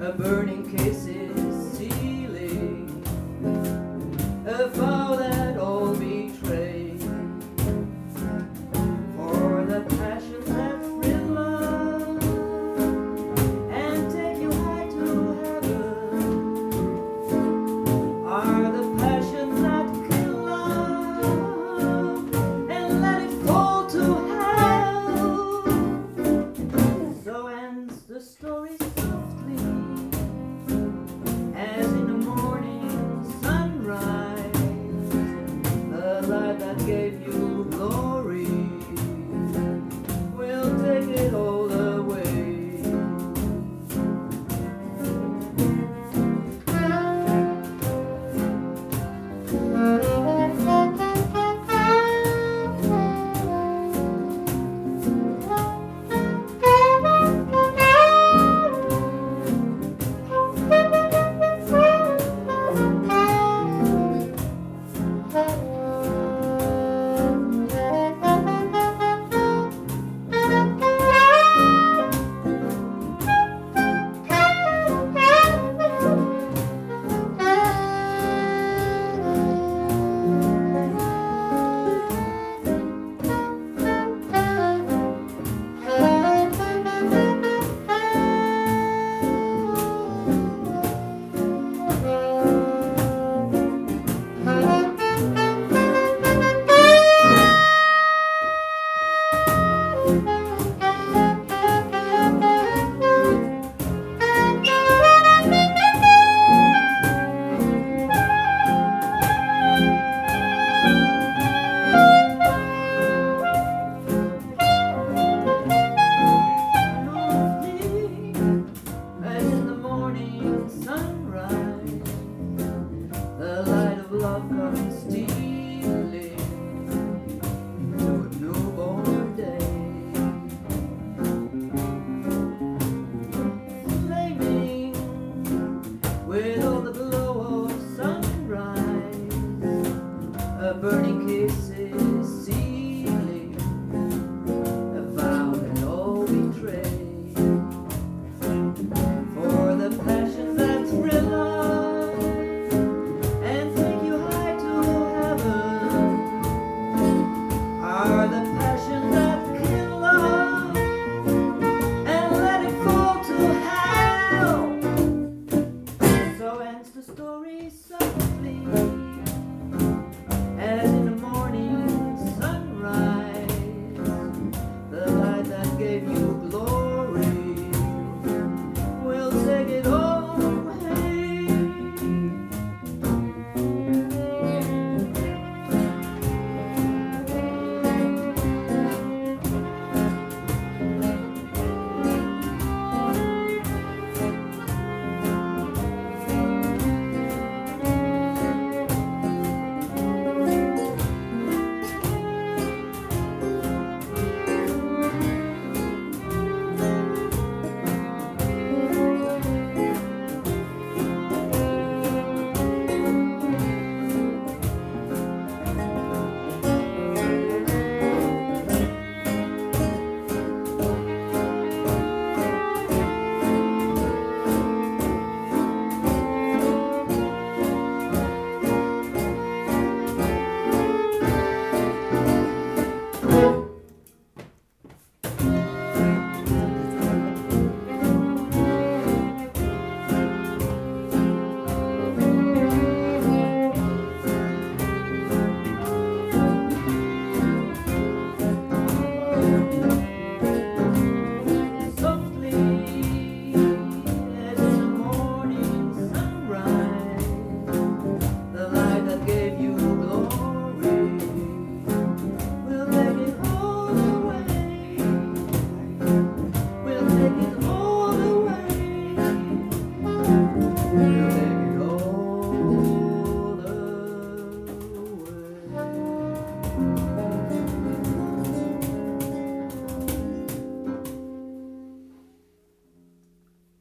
a burning kisses sealing, a vow that all betray, for the passion that thrill love and take you high to heaven are the passions that kill love and let it fall to hell. So ends the story softly, as in the morning sunrise, the light that gave you glory will take it all away. As in the morning sunrise, the light of love comes stealing into a newborn day, flaming with all the glow of sunrise, a burning kiss is sealing, a vow that all betray. For the passions that thrill love and take you high to heaven are the passions that kill love and let it fall to hell. So ends the story softly, as in the morning sunrise, the light that gave you glory will take it all away. We'll take it all away.